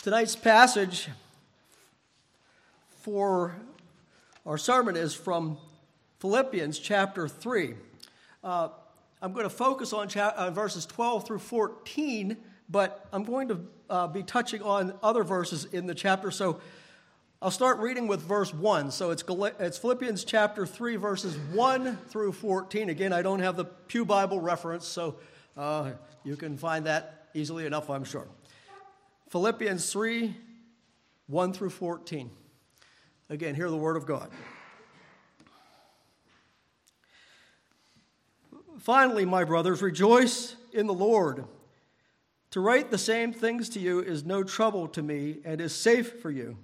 Tonight's passage for our sermon is from Philippians chapter 3. I'm going to focus on verses 12 through 14, but I'm going to be touching on other verses in the chapter. So I'll start reading with verse 1. So it's Philippians chapter 3, verses 1 through 14. Again, I don't have the Pew Bible reference, so you can find that easily enough, I'm sure. Philippians 3, 1 through 14. Again, hear the word of God. Finally, my brothers, rejoice in the Lord. To write the same things to you is no trouble to me and is safe for you.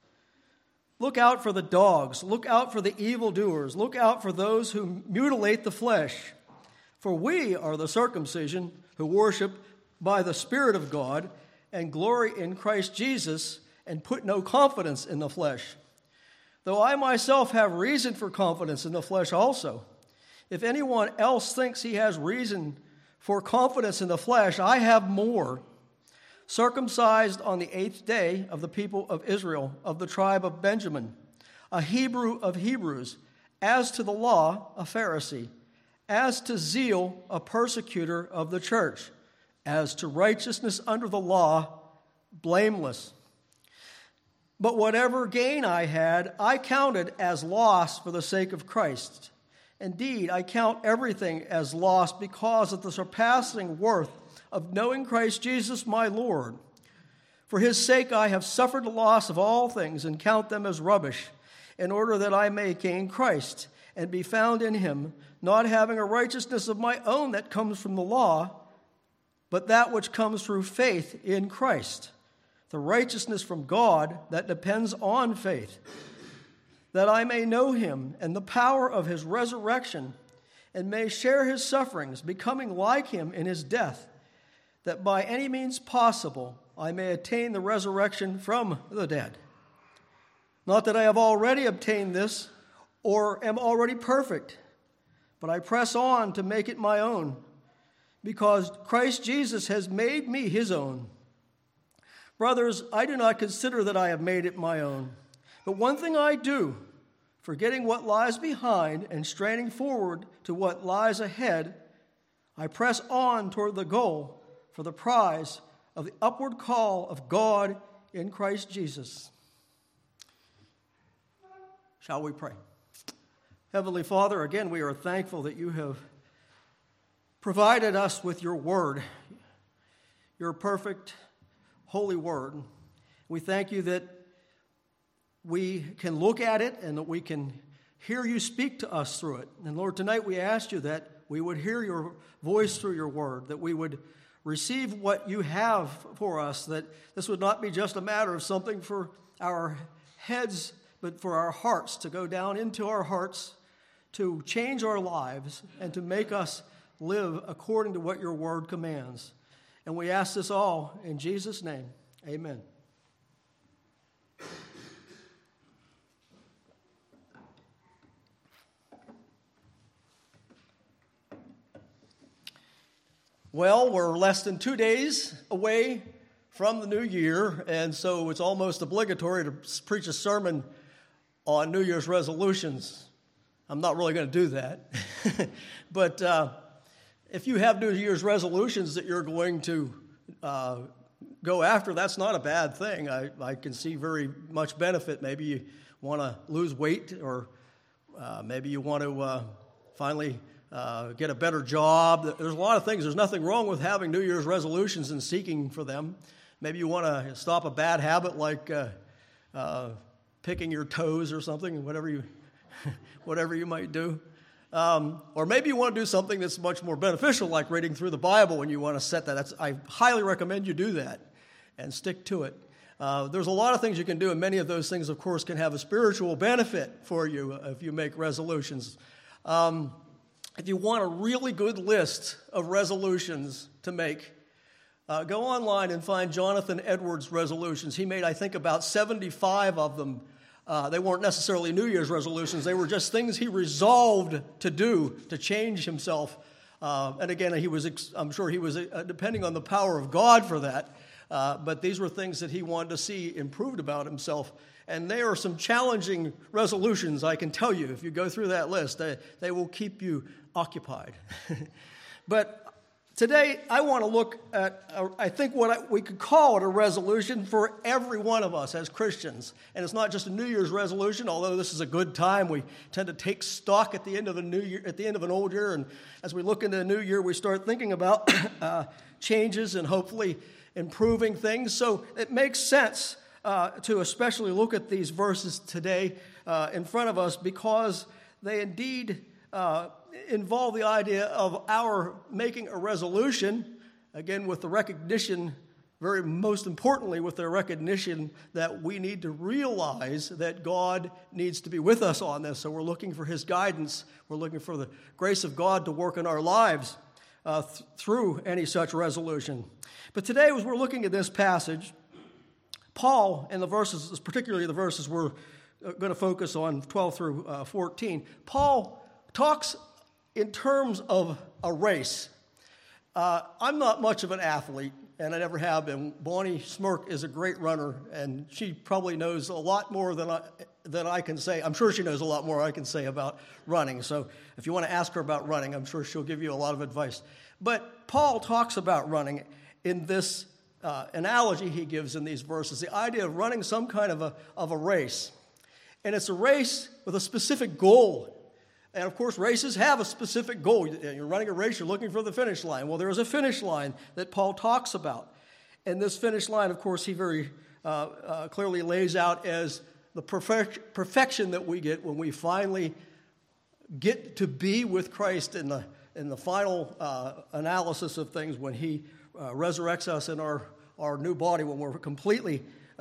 Look out for the dogs. Look out for the evildoers. Look out for those who mutilate the flesh. For we are the circumcision who worship by the Spirit of God and glory in Christ Jesus and put no confidence in the flesh. Though I myself have reason for confidence in the flesh also. If anyone else thinks he has reason for confidence in the flesh, I have more. Circumcised on the 8th day of the people of Israel, of the tribe of Benjamin, a Hebrew of Hebrews, as to the law, a Pharisee, as to zeal, a persecutor of the church, as to righteousness under the law, blameless. But whatever gain I had, I counted as loss for the sake of Christ. Indeed, I count everything as loss because of the surpassing worth of knowing Christ Jesus my Lord. For his sake I have suffered the loss of all things and count them as rubbish, in order that I may gain Christ and be found in him, not having a righteousness of my own that comes from the law, but that which comes through faith in Christ, the righteousness from God that depends on faith, that I may know him and the power of his resurrection, and may share his sufferings, becoming like him in his death, that by any means possible I may attain the resurrection from the dead. Not that I have already obtained this, or am already perfect, but I press on to make it my own, because Christ Jesus has made me his own. Brothers, I do not consider that I have made it my own. But one thing I do, forgetting what lies behind and straining forward to what lies ahead, I press on toward the goal for the prize of the upward call of God in Christ Jesus. Shall we pray? Heavenly Father, again, we are thankful that you have provided us with your word, your perfect, holy word. We thank you that we can look at it and that we can hear you speak to us through it. And Lord, tonight we ask you that we would hear your voice through your word, that we would receive what you have for us, that this would not be just a matter of something for our heads, but for our hearts, to go down into our hearts, to change our lives, and to make us live according to what your word commands. And we ask this all in Jesus' name. Amen. Well, we're less than 2 days away from the new year, and so it's almost obligatory to preach a sermon on New Year's resolutions. I'm not really going to do that. But if you have New Year's resolutions that you're going to go after, that's not a bad thing. I can see very much benefit. Maybe you want to lose weight, or maybe you want to finally get a better job. There's a lot of things. There's nothing wrong with having New Year's resolutions and seeking for them. Maybe you want to stop a bad habit like picking your toes or something, whatever you might do. Or maybe you want to do something that's much more beneficial, like reading through the Bible, and you want to set that. I highly recommend you do that and stick to it. There's a lot of things you can do, and many of those things, of course, can have a spiritual benefit for you if you make resolutions. If you want a really good list of resolutions to make, go online and find Jonathan Edwards' resolutions. He made, I think, about 75 of them. They weren't necessarily New Year's resolutions. They were just things he resolved to do to change himself. And again, I'm sure he was depending on the power of God for that. But these were things that he wanted to see improved about himself. And there are some challenging resolutions, I can tell you. If you go through that list, they will keep you occupied. But today, I want to look at, I think, what we could call it a resolution for every one of us as Christians. And it's not just a New Year's resolution, although this is a good time. We tend to take stock at the end of a new year, at the end of an old year. And as we look into the new year, we start thinking about changes and hopefully improving things. So it makes sense to especially look at these verses today in front of us, because they indeed involve the idea of our making a resolution, again with the recognition, very most importantly with the recognition that we need to realize that God needs to be with us on this. So we're looking for his guidance. We're looking for the grace of God to work in our lives through any such resolution. But today, as we're looking at this passage, Paul, in the verses, particularly the verses we're going to focus on, 12 through 14, Paul talks in terms of a race. I'm not much of an athlete, and I never have been. Bonnie Smirk is a great runner, and she probably knows a lot more than I can say. I'm sure she knows a lot more I can say about running. So if you want to ask her about running, I'm sure she'll give you a lot of advice. But Paul talks about running in this analogy he gives in these verses, the idea of running some kind of a race. And it's a race with a specific goal. And of course, races have a specific goal. You're running a race, you're looking for the finish line. Well, there is a finish line that Paul talks about. And this finish line, of course, he very clearly lays out as the perfection that we get when we finally get to be with Christ in the final analysis of things, when he resurrects us in our new body, when we're completely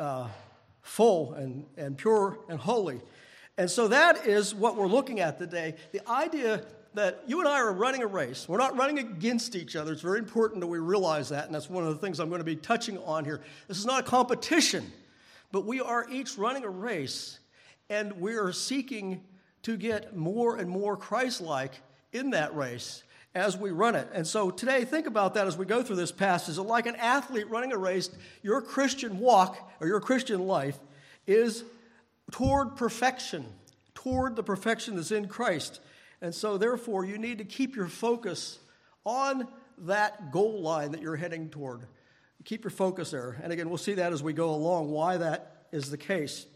full and pure and holy. And so that is what we're looking at today. The idea that you and I are running a race. We're not running against each other. It's very important that we realize that, and that's one of the things I'm going to be touching on here. This is not a competition, but we are each running a race, and we are seeking to get more and more Christ-like in that race as we run it. And so today, think about that as we go through this passage. Like an athlete running a race, your Christian walk or your Christian life is toward perfection, toward the perfection that's in Christ. And so therefore, you need to keep your focus on that goal line that you're heading toward. Keep your focus there. And again, we'll see that as we go along, why that is the case.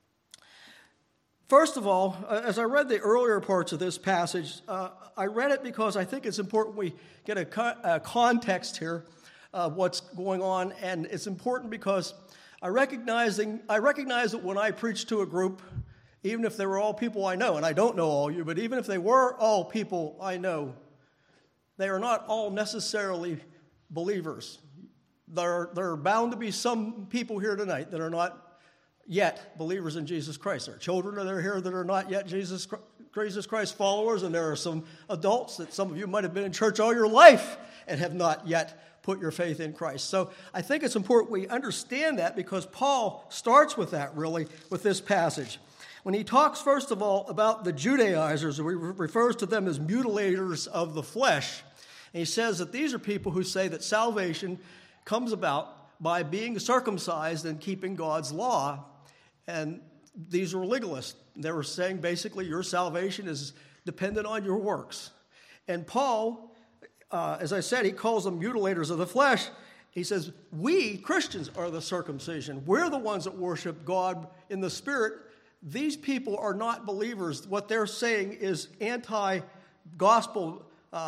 First of all, as I read the earlier parts of this passage, I read it because I think it's important we get a context here of what's going on. And it's important because I recognize that when I preach to a group, even if they were all people I know, and I don't know all you, but even if they were all people I know, they are not all necessarily believers. There are bound to be some people here tonight that are not yet believers in Jesus Christ. There are children that are here that are not yet Jesus Christ followers, and there are some adults that some of you might have been in church all your life and have not yet put your faith in Christ. So I think it's important we understand that, because Paul starts with that, really, with this passage. When he talks, first of all, about the Judaizers, he refers to them as mutilators of the flesh. And he says that these are people who say that salvation comes about by being circumcised and keeping God's law. And these are legalists. They were saying basically your salvation is dependent on your works. And Paul, as I said, he calls them mutilators of the flesh. He says, we, Christians, are the circumcision. We're the ones that worship God in the Spirit. These people are not believers. What they're saying is anti-gospel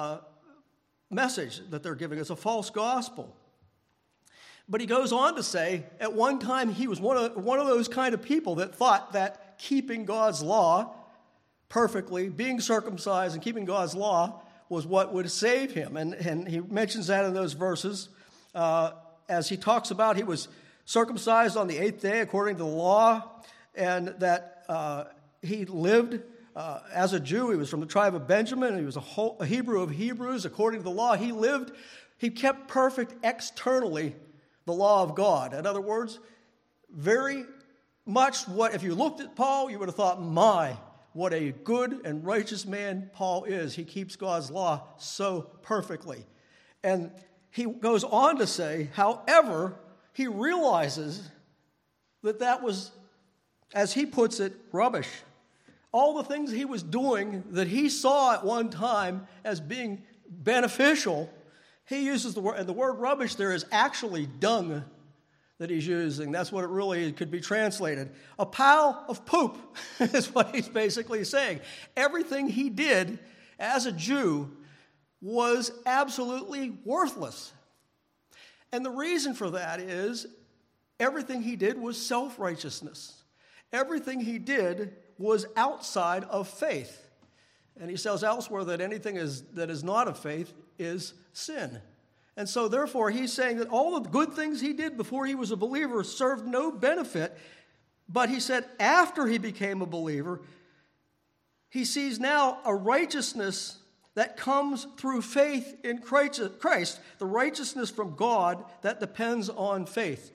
message that they're giving. It's a false gospel. But he goes on to say, at one time he was one of those kind of people that thought that keeping God's law perfectly, being circumcised and keeping God's law was what would save him. And he mentions that in those verses as he talks about he was circumcised on the 8th day according to the law, and that he lived as a Jew. He was from the tribe of Benjamin. He was a Hebrew of Hebrews. According to the law, he kept perfect externally the law of God. In other words, very much if you looked at Paul, you would have thought, what a good and righteous man Paul is. He keeps God's law so perfectly. And he goes on to say, however, he realizes that was, as he puts it, rubbish. All the things he was doing that he saw at one time as being beneficial, he uses the word, and the word rubbish there is actually dung that he's using. That's what it really could be translated. A pile of poop is what he's basically saying. Everything he did as a Jew was absolutely worthless. And the reason for that is everything he did was self-righteousness. Everything he did was outside of faith. And he says elsewhere that anything that is not of faith is sin. And so therefore he's saying that all the good things he did before he was a believer served no benefit. But he said after he became a believer, he sees now a righteousness that comes through faith in Christ, the righteousness from God that depends on faith.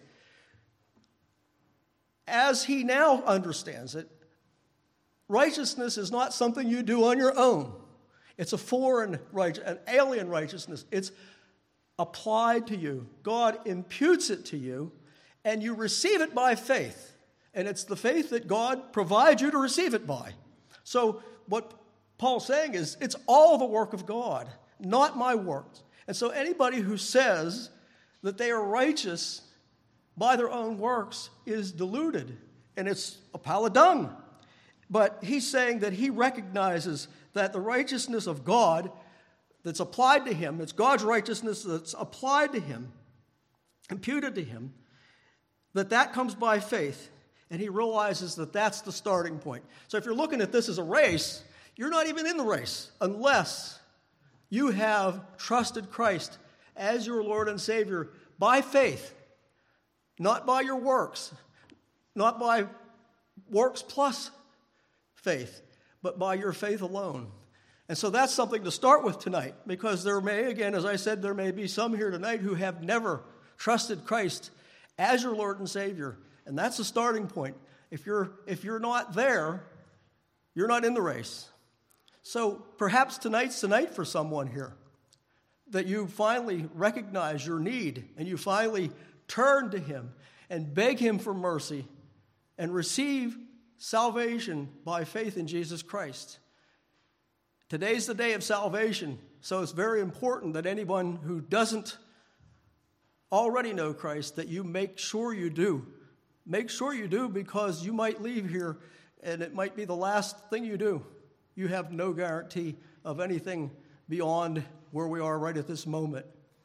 As he now understands it, righteousness is not something you do on your own. It's a foreign righteousness, an alien righteousness. It's applied to you. God imputes it to you, and you receive it by faith. And it's the faith that God provides you to receive it by. So what Paul's saying is, it's all the work of God, not my works. And so anybody who says that they are righteous by their own works is deluded, and it's a pile of dung. But he's saying that he recognizes that the righteousness of God that's applied to him, it's God's righteousness that's applied to him, imputed to him, that comes by faith. And he realizes that that's the starting point. So if you're looking at this as a race, you're not even in the race unless you have trusted Christ as your Lord and Savior by faith, not by your works, not by works plus faith, but by your faith alone. And so that's something to start with tonight, because there may, again, as I said, there may be some here tonight who have never trusted Christ as your Lord and Savior. And that's the starting point. If you're not there, you're not in the race. So perhaps tonight's the night for someone here, that you finally recognize your need and you finally turn to him and beg him for mercy and receive salvation by faith in Jesus Christ. Today's the day of salvation, so it's very important that anyone who doesn't already know Christ, that you make sure you do. Make sure you do, because you might leave here and it might be the last thing you do. You have no guarantee of anything beyond where we are right at this moment.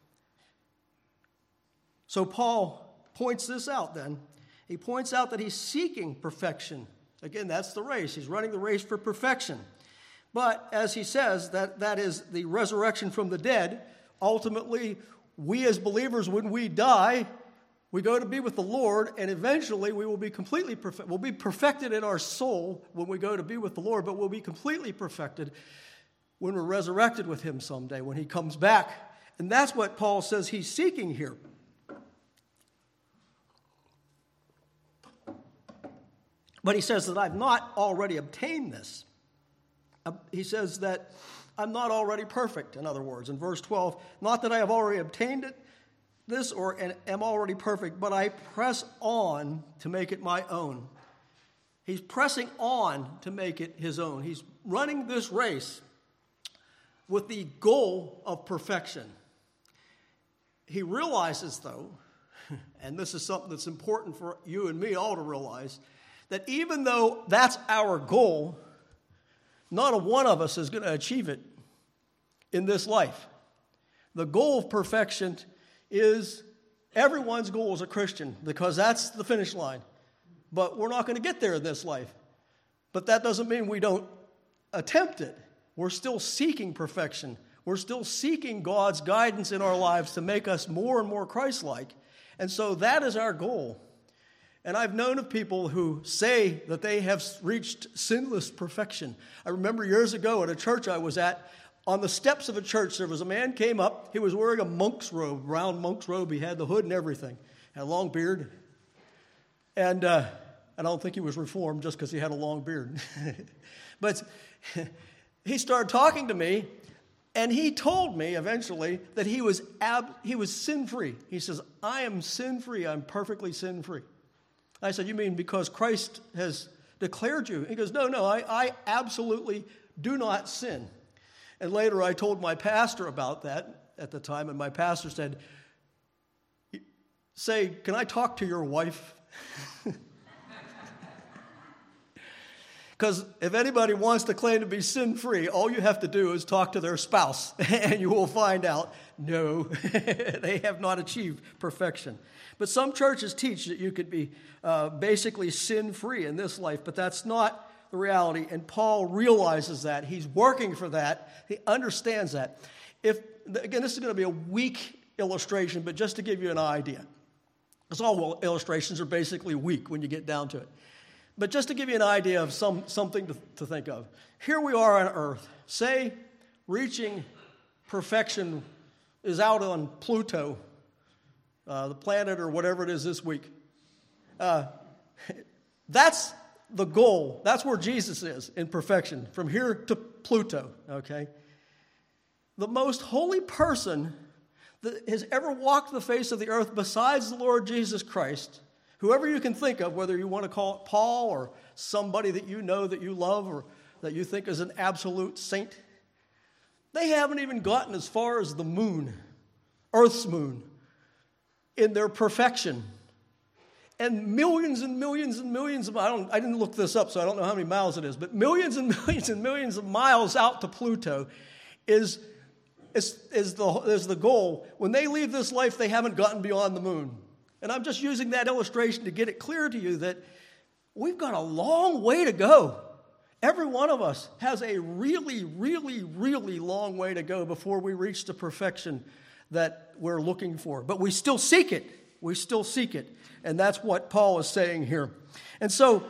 So Paul points this out then. He points out that he's seeking perfection. Again, that's the race. He's running the race for perfection. But as he says, that is the resurrection from the dead. Ultimately, we as believers, when we die, we go to be with the Lord, and eventually we will be completely perfect. We'll be perfected in our soul when we go to be with the Lord, but we'll be completely perfected when we're resurrected with him someday, when he comes back. And that's what Paul says he's seeking here. But he says that I've not already obtained this. He says that I'm not already perfect, in other words. In verse 12, not that I have already obtained this or am already perfect, but I press on to make it my own. He's pressing on to make it his own. He's running this race with the goal of perfection. He realizes, though, and this is something that's important for you and me all to realize, that even though that's our goal, not a one of us is going to achieve it in this life. The goal of perfection is everyone's goal as a Christian, because that's the finish line. But we're not going to get there in this life. But that doesn't mean we don't attempt it. We're still seeking perfection. We're still seeking God's guidance in our lives to make us more and more Christ-like. And so that is our goal. And I've known of people who say that they have reached sinless perfection. I remember years ago at a church I was at, on the steps of a church, there was a man came up. He was wearing a monk's robe, round monk's robe. He had the hood and everything. Had a long beard. And I don't think he was reformed just because he had a long beard. But he started talking to me And he told me eventually that he was sin-free. He says, I am sin-free. I'm perfectly sin-free. I said, you mean because Christ has declared you? He goes, no, I absolutely do not sin. And later I told my pastor about that at the time, and my pastor said, can I talk to your wife? Because if anybody wants to claim to be sin-free, all you have to do is talk to their spouse, and you will find out, no, they have not achieved perfection. But some churches teach that you could be basically sin-free in this life, but that's not the reality, and Paul realizes that. He's working for that. He understands that. Again, this is going to be a weak illustration, but just to give you an idea. Because all illustrations are basically weak when you get down to it. But just to give you an idea of something to think of. Here we are on earth. Say reaching perfection is out on Pluto, the planet or whatever it is this week. That's the goal. That's where Jesus is in perfection, from here to Pluto, okay? The most holy person that has ever walked the face of the earth besides the Lord Jesus Christ, whoever you can think of, whether you want to call it Paul or somebody that you know that you love or that you think is an absolute saint, they haven't even gotten as far as the moon, Earth's moon, in their perfection. And millions and millions and millions of, I didn't look this up, so I don't know how many miles it is, but millions and millions and millions of miles out to Pluto is the goal. When they leave this life, they haven't gotten beyond the moon. And I'm just using that illustration to get it clear to you that we've got a long way to go. Every one of us has a really, really, really long way to go before we reach the perfection that we're looking for. But we still seek it. We still seek it. And that's what Paul is saying here. And so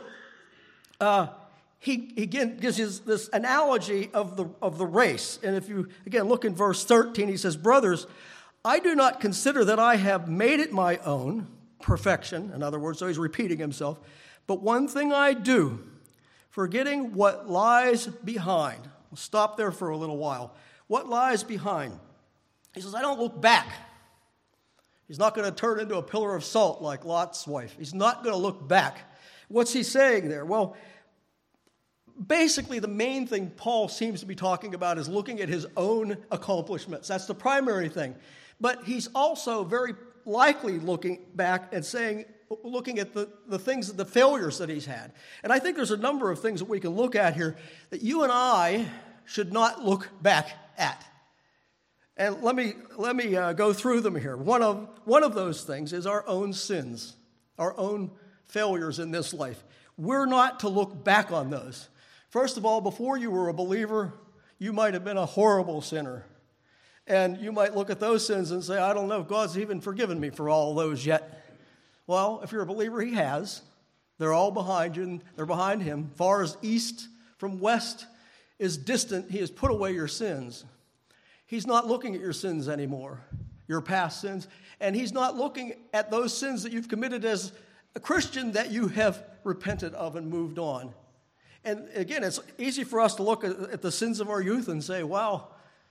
he again gives us this analogy of the race. And if you, again, look in verse 13, he says, brothers, I do not consider that I have made it my own, perfection, in other words, so he's repeating himself. But one thing I do, forgetting what lies behind. We'll stop there for a little while. What lies behind? He says, I don't look back. He's not going to turn into a pillar of salt like Lot's wife. He's not going to look back. What's he saying there? Well, basically the main thing Paul seems to be talking about is looking at his own accomplishments. That's the primary thing. But he's also very likely looking back and looking at the things, the failures that he's had. And I think there's a number of things that we can look at here that you and I should not look back at. And let me go through them here. One of those things is our own sins, our own failures in this life. We're not to look back on those. First of all, before you were a believer, you might have been a horrible sinner. And you might look at those sins and say, I don't know if God's even forgiven me for all those yet. Well, if you're a believer, he has. They're all behind you, and they're behind him. Far as east from west is distant, he has put away your sins. He's not looking at your sins anymore, your past sins. And he's not looking at those sins that you've committed as a Christian that you have repented of and moved on. And again, it's easy for us to look at the sins of our youth and say, wow,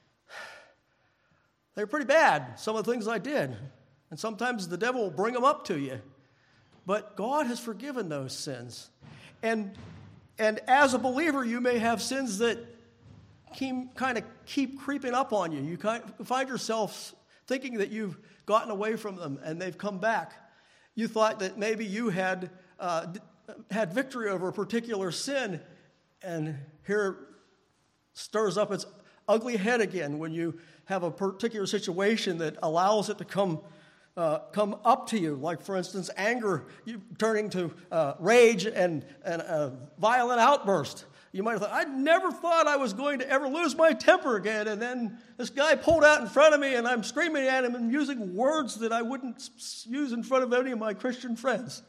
they're pretty bad, some of the things I did. And sometimes the devil will bring them up to you. But God has forgiven those sins. And as a believer, you may have sins that kind of keep creeping up on you. You find yourself thinking that you've gotten away from them and they've come back. You thought that maybe you had victory over a particular sin, and here it stirs up its ugly head again when you have a particular situation that allows it to come up to you. Like, for instance, anger, you turning to rage and a violent outburst. You might have thought, I never thought I was going to ever lose my temper again, and then this guy pulled out in front of me, and I'm screaming at him and using words that I wouldn't use in front of any of my Christian friends.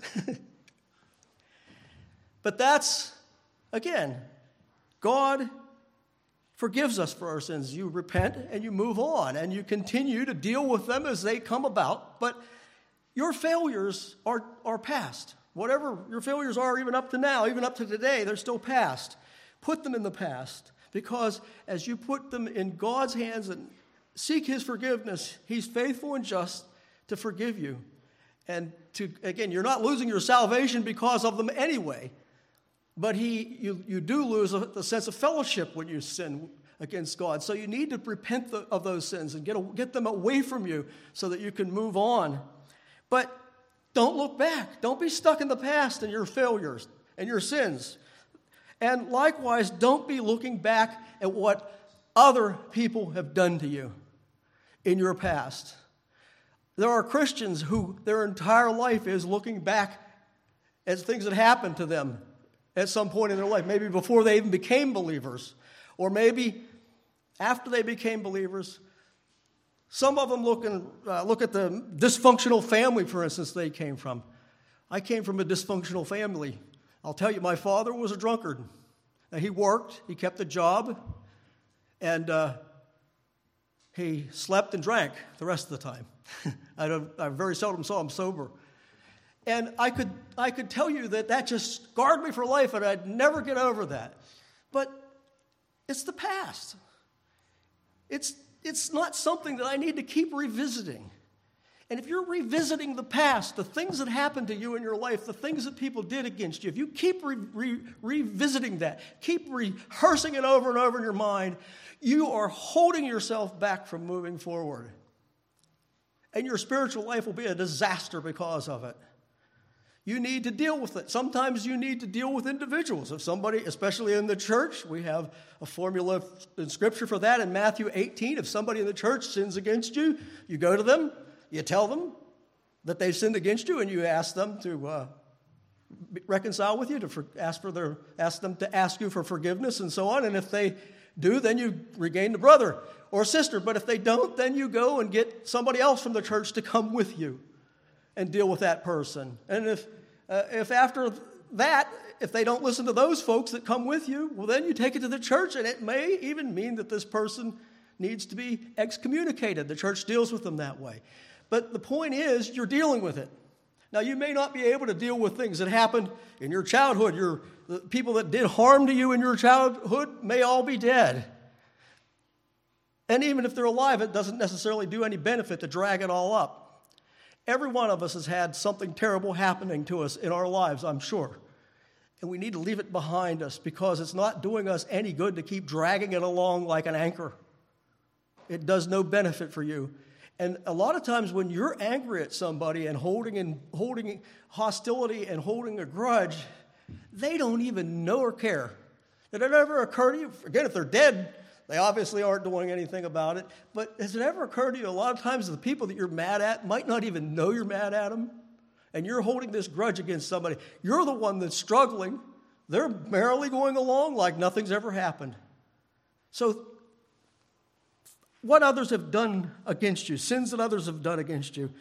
But that's, again, God forgives us for our sins. You repent and you move on, and you continue to deal with them as they come about, but your failures are past. Whatever your failures are, even up to now, even up to today, they're still past. Put them in the past. Because as you put them in God's hands and seek his forgiveness, he's faithful and just to forgive you. And again, you're not losing your salvation because of them anyway, but you do lose the sense of fellowship when you sin against God. So you need to repent of those sins and get them away from you so that you can move on. But don't look back. Don't be stuck in the past and your failures and your sins. And likewise, don't be looking back at what other people have done to you in your past. There are Christians who their entire life is looking back at things that happened to them at some point in their life, maybe before they even became believers, or maybe after they became believers. Some of them look at the dysfunctional family, for instance, they came from. I came from a dysfunctional family. I'll tell you, my father was a drunkard. Now, he worked, he kept a job, and he slept and drank the rest of the time. I very seldom saw him sober. And I could tell you that just scarred me for life, and I'd never get over that. But it's the past. It's not something that I need to keep revisiting. And if you're revisiting the past, the things that happened to you in your life, the things that people did against you, if you keep revisiting that, keep rehearsing it over and over in your mind, you are holding yourself back from moving forward. And your spiritual life will be a disaster because of it. You need to deal with it. Sometimes you need to deal with individuals. If somebody, especially in the church, we have a formula in Scripture for that in Matthew 18. If somebody in the church sins against you, you go to them, you tell them that they've sinned against you, and you ask them to reconcile with you, to ask them to ask you for forgiveness and so on. And if they do, then you regain the brother or sister. But if they don't, then you go and get somebody else from the church to come with you and deal with that person. And if after that, if they don't listen to those folks that come with you, well, then you take it to the church, and it may even mean that this person needs to be excommunicated. The church deals with them that way. But the point is, you're dealing with it. Now, you may not be able to deal with things that happened in your childhood. The people that did harm to you in your childhood may all be dead. And even if they're alive, it doesn't necessarily do any benefit to drag it all up. Every one of us has had something terrible happening to us in our lives, I'm sure. And we need to leave it behind us because it's not doing us any good to keep dragging it along like an anchor. It does no benefit for you. And a lot of times when you're angry at somebody and holding hostility and holding a grudge, they don't even know or care. Did it ever occur to you? Again, if they're dead, they obviously aren't doing anything about it. But has it ever occurred to you a lot of times the people that you're mad at might not even know you're mad at them? And you're holding this grudge against somebody. You're the one that's struggling. They're merrily going along like nothing's ever happened. So what others have done against you, sins that others have done against you,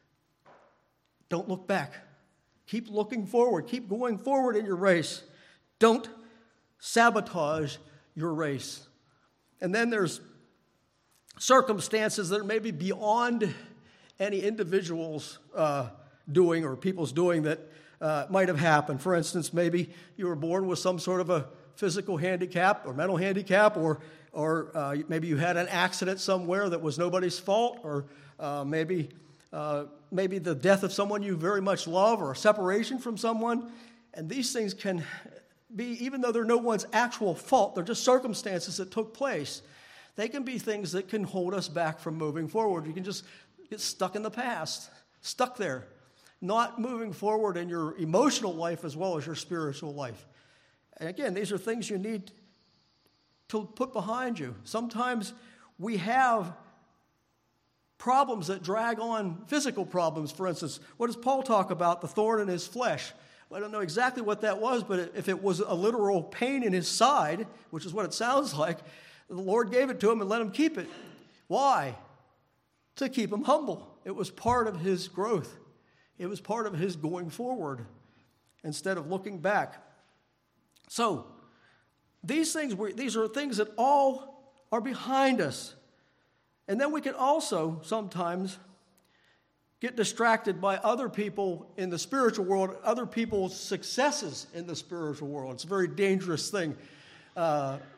don't look back. Keep looking forward. Keep going forward in your race. Don't sabotage your race. And then there's circumstances that are maybe beyond any individual's doing or people's doing that might have happened. For instance, maybe you were born with some sort of a physical handicap or mental handicap, or maybe you had an accident somewhere that was nobody's fault, or maybe the death of someone you very much love, or a separation from someone. And these things can be, even though they're no one's actual fault, they're just circumstances that took place. They can be things that can hold us back from moving forward. You can just get stuck in the past, stuck there, not moving forward in your emotional life as well as your spiritual life. And again, these are things you need to put behind you. Sometimes we have problems that drag on, physical problems, for instance. What does Paul talk about? The thorn in his flesh. I don't know exactly what that was, but if it was a literal pain in his side, which is what it sounds like, the Lord gave it to him and let him keep it. Why? To keep him humble. It was part of his growth. It was part of his going forward instead of looking back. So, these are things that all are behind us. And then we can also sometimes get distracted by other people in the spiritual world, other people's successes in the spiritual world. It's a very dangerous thing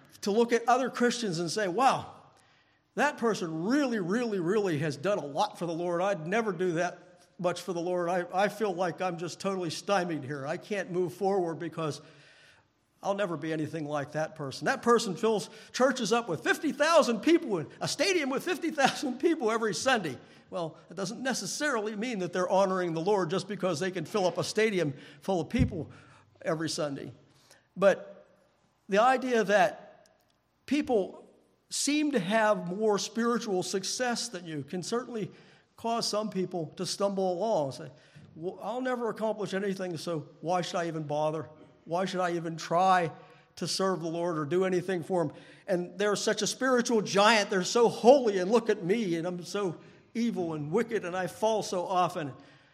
to look at other Christians and say, wow, that person really, really, really has done a lot for the Lord. I'd never do that much for the Lord. I feel like I'm just totally stymied here. I can't move forward because I'll never be anything like that person. That person fills churches up with 50,000 people, a stadium with 50,000 people every Sunday. Well, it doesn't necessarily mean that they're honoring the Lord just because they can fill up a stadium full of people every Sunday. But the idea that people seem to have more spiritual success than you can certainly cause some people to stumble along. Say, well, I'll never accomplish anything, so why should I even bother? Why should I even try to serve the Lord or do anything for Him? And they're such a spiritual giant. They're so holy, and look at me, and I'm so evil and wicked, and I fall so often.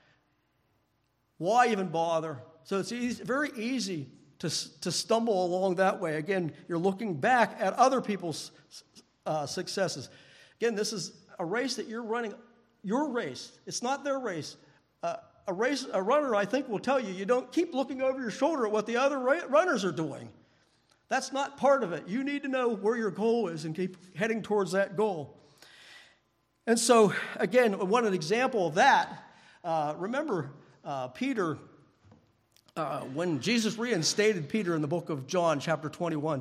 Why even bother? So it's very easy to stumble along that way. Again, you're looking back at other people's successes. Again, this is a race that you're running, your race. It's not their race. A runner, I think, will tell you, you don't keep looking over your shoulder at what the other runners are doing. That's not part of it. You need to know where your goal is and keep heading towards that goal. And so, again, one example of that, remember Peter, when Jesus reinstated Peter in the book of John, chapter 21,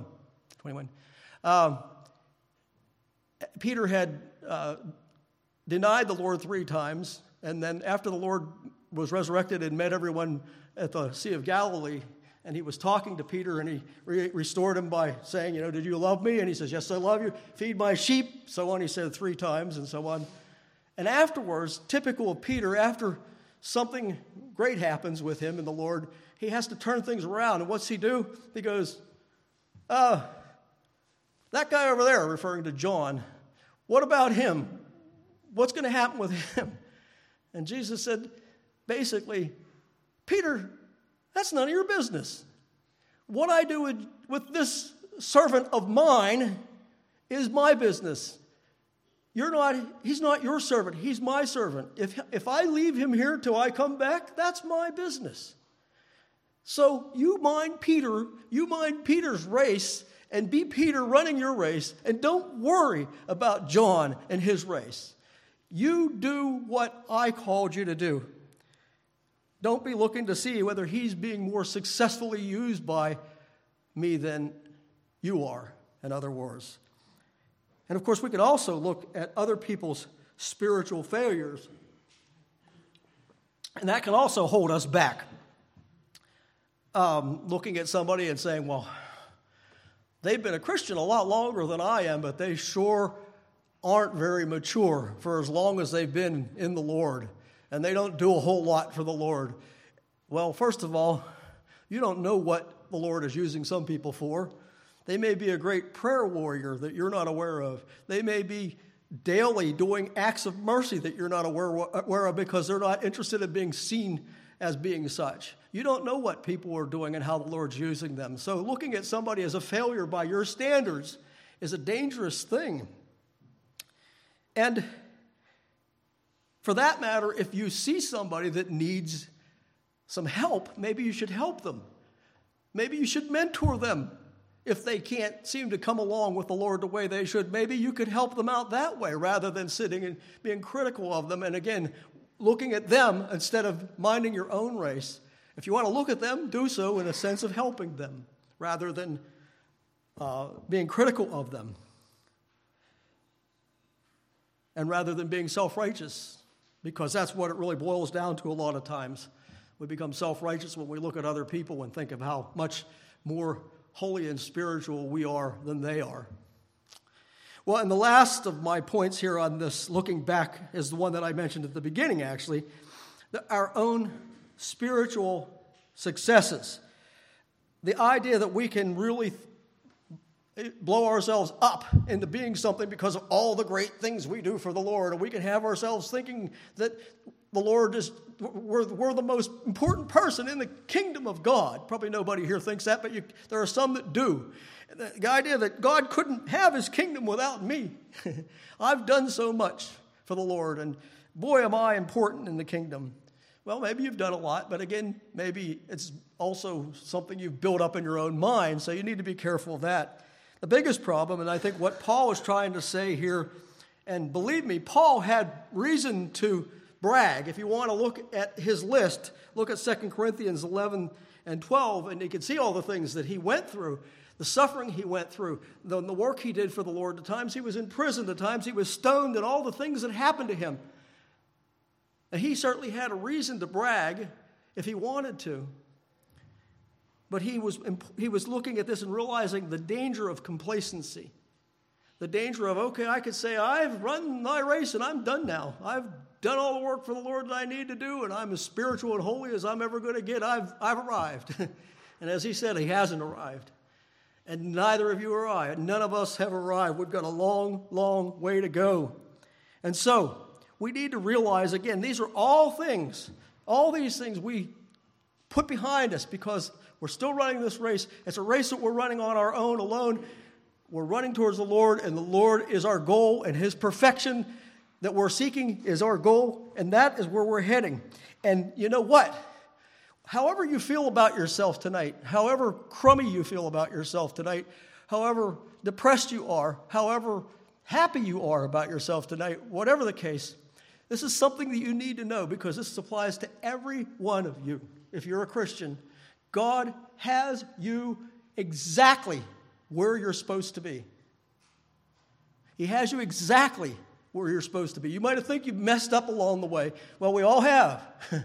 Peter had denied the Lord 3 times, and then after the Lord was resurrected and met everyone at the Sea of Galilee, and he was talking to Peter, and he restored him by saying, did you love me? And he says, yes, I love you. Feed my sheep. So on, he said 3 times, and so on. And afterwards, typical of Peter, after something great happens with him and the Lord, he has to turn things around. And what's he do? He goes, that guy over there, referring to John, what about him? What's going to happen with him? And Jesus said, basically, Peter, that's none of your business. What I do with this servant of mine is my business. He's not your servant. He's my servant. If I leave him here till I come back, that's my business. So you mind Peter's race, and be Peter running your race, and don't worry about John and his race. You do what I called you to do. Don't be looking to see whether he's being more successfully used by me than you are, in other words. And of course, we could also look at other people's spiritual failures, and that can also hold us back. Looking at somebody and saying, well, they've been a Christian a lot longer than I am, but they sure aren't very mature for as long as they've been in the Lord, and they don't do a whole lot for the Lord. Well, first of all, you don't know what the Lord is using some people for. They may be a great prayer warrior that you're not aware of. They may be daily doing acts of mercy that you're not aware of because they're not interested in being seen as being such. You don't know what people are doing and how the Lord's using them. So looking at somebody as a failure by your standards is a dangerous thing. And for that matter, if you see somebody that needs some help, maybe you should help them. Maybe you should mentor them. If they can't seem to come along with the Lord the way they should, maybe you could help them out that way rather than sitting and being critical of them. And again, looking at them instead of minding your own race. If you want to look at them, do so in a sense of helping them rather than being critical of them. And rather than being self-righteous, because that's what it really boils down to a lot of times. We become self-righteous when we look at other people and think of how much more holy and spiritual we are than they are. Well, and the last of my points here on this looking back is the one that I mentioned at the beginning, actually, our own spiritual successes. The idea that we can really blow ourselves up into being something because of all the great things we do for the Lord, and we can have ourselves thinking that the Lord is, we're the most important person in the kingdom of God. Probably nobody here thinks that, but there are some that do. The idea that God couldn't have his kingdom without me. I've done so much for the Lord, and boy, am I important in the kingdom. Well, maybe you've done a lot, but again, maybe it's also something you've built up in your own mind, so you need to be careful of that. The biggest problem, and I think what Paul is trying to say here, and believe me, Paul had reason to brag. If you want to look at his list, look at 2 Corinthians 11 and 12, and you can see all the things that he went through, the suffering he went through, the work he did for the Lord, the times he was in prison, the times he was stoned, and all the things that happened to him. And he certainly had a reason to brag if he wanted to. But he was looking at this and realizing the danger of complacency. The danger of, okay, I could say, I've run my race and I'm done now. I've done all the work for the Lord that I need to do, and I'm as spiritual and holy as I'm ever going to get. I've arrived. And as he said, he hasn't arrived. And neither of you or I, none of us have arrived. We've got a long, long way to go. And so, we need to realize, again, these are all these things we put behind us because we're still running this race. It's a race that we're running on our own, alone. We're running towards the Lord, and the Lord is our goal, and his perfection that we're seeking is our goal, and that is where we're heading. And you know what? However you feel about yourself tonight, however crummy you feel about yourself tonight, however depressed you are, however happy you are about yourself tonight, whatever the case, this is something that you need to know because this applies to every one of you. If you're a Christian, God has you exactly where you're supposed to be. He has you exactly where you're supposed to be. You might have think you've messed up along the way. Well, we all have.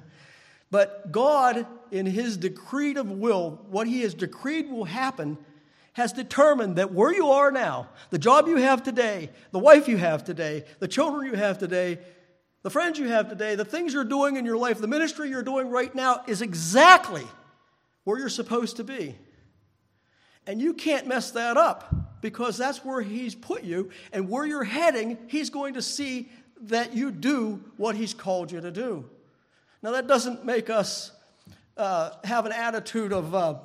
But God, in his decreed of will, what he has decreed will happen, has determined that where you are now, the job you have today, the wife you have today, the children you have today, the friends you have today, the things you're doing in your life, the ministry you're doing right now is exactly where you're supposed to be. And you can't mess that up because that's where he's put you, and where you're heading, he's going to see that you do what he's called you to do. Now, that doesn't make us have an attitude of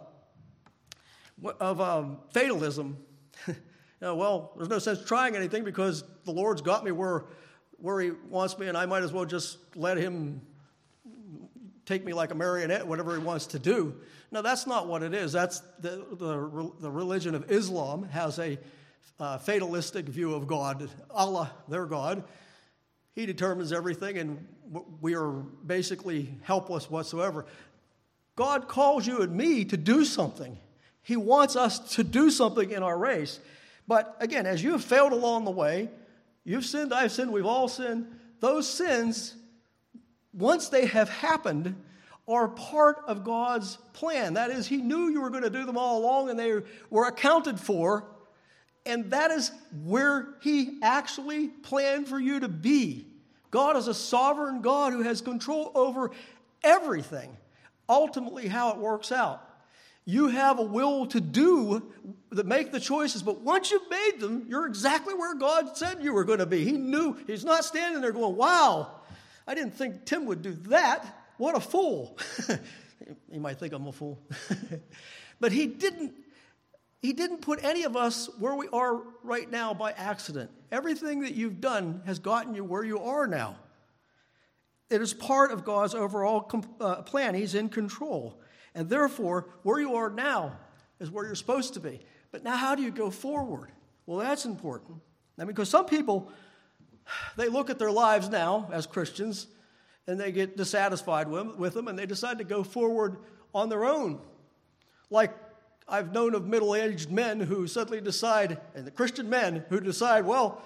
fatalism. Well, there's no sense trying anything because the Lord's got me where he wants me, and I might as well just let him take me like a marionette, whatever he wants to do. No, that's not what it is. That's the religion of Islam has a fatalistic view of God. Allah, their God. He determines everything, and we are basically helpless whatsoever. God calls you and me to do something. He wants us to do something in our race. But again, as you have failed along the way, you've sinned, I've sinned, we've all sinned. Those sins, once they have happened, are part of God's plan. That is, he knew you were going to do them all along, and they were accounted for. And that is where he actually planned for you to be. God is a sovereign God who has control over everything. Ultimately, how it works out. You have a will to make the choices, but once you've made them, you're exactly where God said you were going to be. He knew. He's not standing there going, wow, I didn't think Tim would do that. What a fool. He might think I'm a fool. But he didn't put any of us where we are right now by accident. Everything that you've done has gotten you where you are now. It is part of God's overall plan. He's in control. And therefore, where you are now is where you're supposed to be. But now how do you go forward? Well, that's important. Now, because some people, they look at their lives now as Christians, and they get dissatisfied with them, and they decide to go forward on their own. Like I've known of middle-aged men who suddenly decide, and the Christian men who decide, well,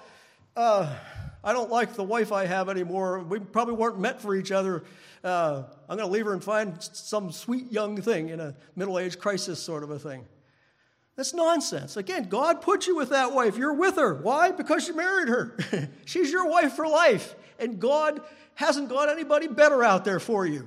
I don't like the wife I have anymore. We probably weren't meant for each other. I'm going to leave her and find some sweet young thing in a middle-age crisis sort of a thing. That's nonsense. Again, God put you with that wife. You're with her. Why? Because you married her. She's your wife for life. And God hasn't got anybody better out there for you.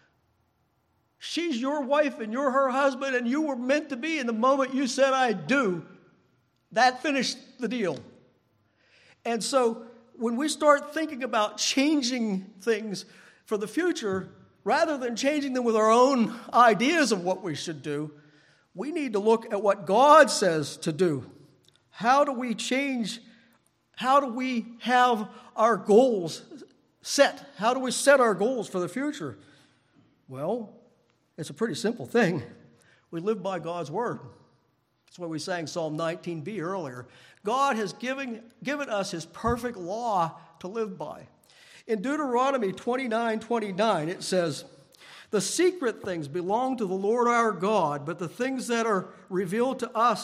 She's your wife and you're her husband, and you were meant to be. And the moment you said, I do, that finished the deal. And so when we start thinking about changing things for the future, rather than changing them with our own ideas of what we should do, we need to look at what God says to do. How do we change? How do we have our goals set? How do we set our goals for the future? Well, it's a pretty simple thing. We live by God's word. That's why we sang Psalm 19b earlier. God has given us his perfect law to live by. In Deuteronomy 29:29, it says, "The secret things belong to the Lord our God, but the things that are revealed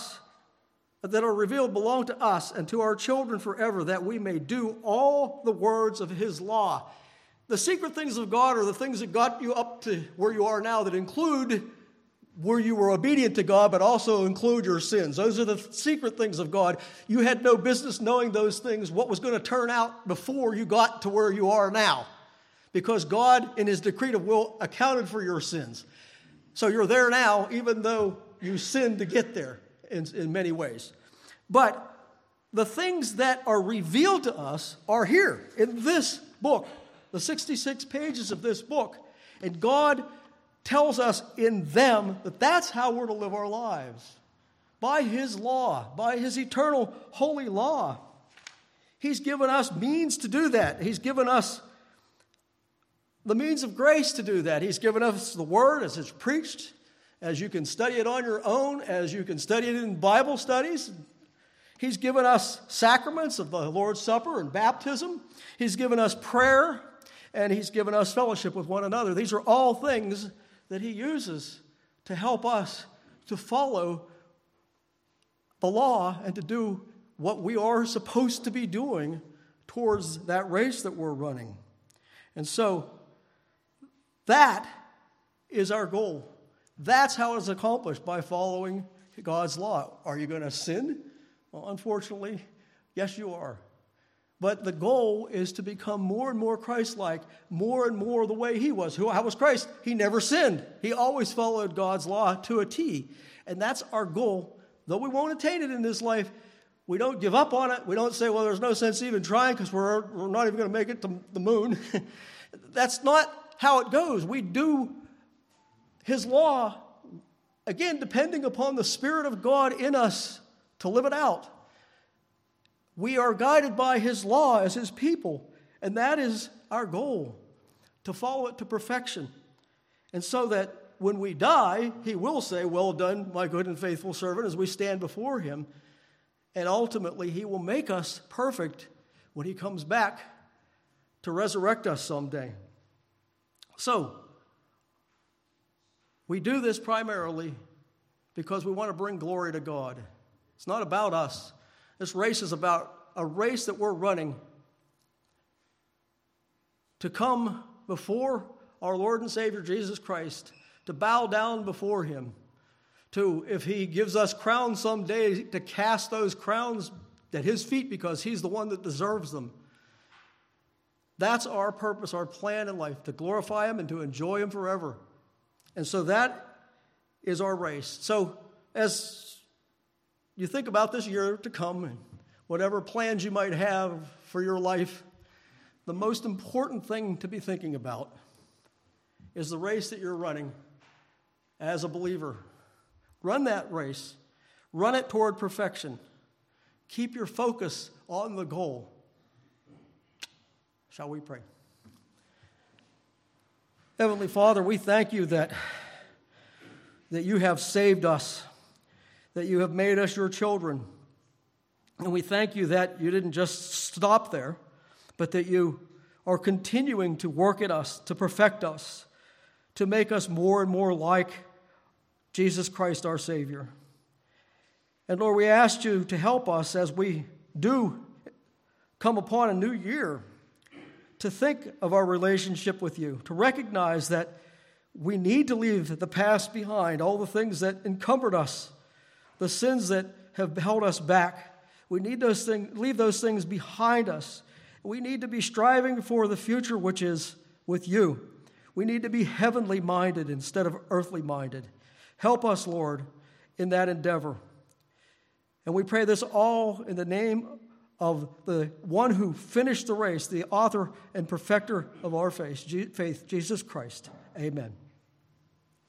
belong to us and to our children forever, that we may do all the words of his law." The secret things of God are the things that got you up to where you are now, that include where you were obedient to God, but also include your sins. Those are the secret things of God. You had no business knowing those things, what was going to turn out before you got to where you are now, because God, in his decretive will, accounted for your sins. So you're there now, even though you sinned to get there in many ways. But the things that are revealed to us are here in this book, the 66 pages of this book. And God tells us in them that that's how we're to live our lives. By his law, by his eternal holy law. He's given us means to do that. He's given us the means of grace to do that. He's given us the word as it's preached, as you can study it on your own, as you can study it in Bible studies. He's given us sacraments of the Lord's Supper and baptism. He's given us prayer, and he's given us fellowship with one another. These are all things that he uses to help us to follow the law and to do what we are supposed to be doing towards that race that we're running. And so that is our goal. That's how it's accomplished, by following God's law. Are you going to sin? Well, unfortunately, yes, you are. But the goal is to become more and more Christ-like, more and more the way he was. How was Christ? He never sinned. He always followed God's law to a T. And that's our goal. Though we won't attain it in this life, we don't give up on it. We don't say, well, there's no sense even trying because we're not even going to make it to the moon. That's not how it goes. We do his law, again, depending upon the Spirit of God in us to live it out. We are guided by his law as his people, and that is our goal, to follow it to perfection. And so that when we die, he will say, "Well done, my good and faithful servant," as we stand before him. And ultimately, he will make us perfect when he comes back to resurrect us someday. So, we do this primarily because we want to bring glory to God. It's not about us. This race is about a race that we're running to come before our Lord and Savior Jesus Christ, to bow down before him, to, if he gives us crowns someday, to cast those crowns at his feet because he's the one that deserves them. That's our purpose, our plan in life, to glorify him and to enjoy him forever. And so that is our race. So as you think about this year to come and whatever plans you might have for your life, the most important thing to be thinking about is the race that you're running as a believer. Run that race. Run it toward perfection. Keep your focus on the goal. Shall we pray? Heavenly Father, we thank you that you have saved us, that you have made us your children. And we thank you that you didn't just stop there, but that you are continuing to work at us, to perfect us, to make us more and more like Jesus Christ, our Savior. And Lord, we ask you to help us as we do come upon a new year, to think of our relationship with you, to recognize that we need to leave the past behind, all the things that encumbered us, the sins that have held us back. We need leave those things behind us. We need to be striving for the future, which is with you. We need to be heavenly minded instead of earthly minded. Help us, Lord, in that endeavor. And we pray this all in the name of the one who finished the race, the author and perfecter of our faith, Jesus Christ. Amen.